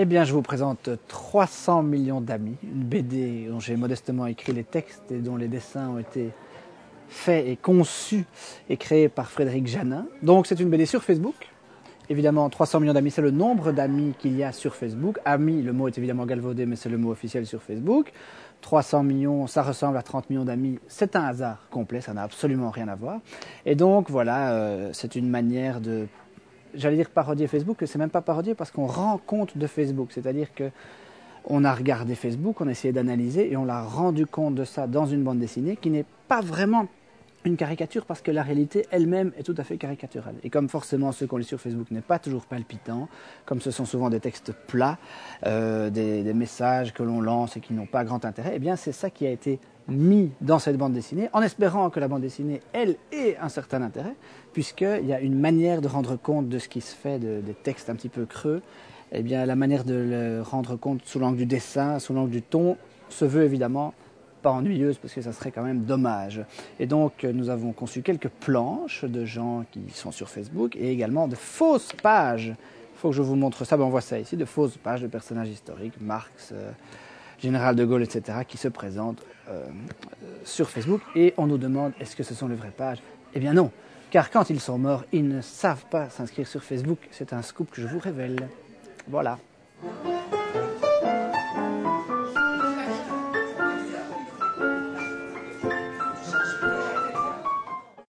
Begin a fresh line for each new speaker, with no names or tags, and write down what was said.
Eh bien, je vous présente 300 millions d'amis, une BD dont j'ai modestement écrit les textes et dont les dessins ont été faits et conçus et créés par Frédéric Janin. Donc, c'est une BD sur Facebook. Évidemment, 300 millions d'amis, c'est le nombre d'amis qu'il y a sur Facebook. Amis, le mot est évidemment galvaudé, mais c'est le mot officiel sur Facebook. 300 millions, ça ressemble à 30 millions d'amis. C'est un hasard complet, ça n'a absolument rien à voir. Et donc, voilà, c'est une manière de... J'allais dire parodier Facebook, c'est même pas parodier parce qu'on rend compte de Facebook. C'est-à-dire que on a regardé Facebook, on a essayé d'analyser et on l'a rendu compte de ça dans une bande dessinée qui n'est pas vraiment une caricature parce que la réalité elle-même est tout à fait caricaturale. Et comme forcément ceux qu'on lit sur Facebook n'est pas toujours palpitant, comme ce sont souvent des textes plats, des messages que l'on lance et qui n'ont pas grand intérêt, eh bien c'est ça qui a été mis dans cette bande dessinée, en espérant que la bande dessinée, elle, ait un certain intérêt, puisqu'il y a une manière de rendre compte de ce qui se fait, des textes un petit peu creux. Eh bien, la manière de le rendre compte sous l'angle du dessin, sous l'angle du ton, se veut évidemment pas ennuyeuse, parce que ça serait quand même dommage. Et donc, nous avons conçu quelques planches de gens qui sont sur Facebook, et également de fausses pages. Il faut que je vous montre ça, on voit ça ici, de fausses pages de personnages historiques, Marx, Général de Gaulle, etc., qui se présentent sur Facebook, et on nous demande est-ce que ce sont les vraies pages? Eh bien non, car quand ils sont morts, ils ne savent pas s'inscrire sur Facebook. C'est un scoop que je vous révèle. Voilà.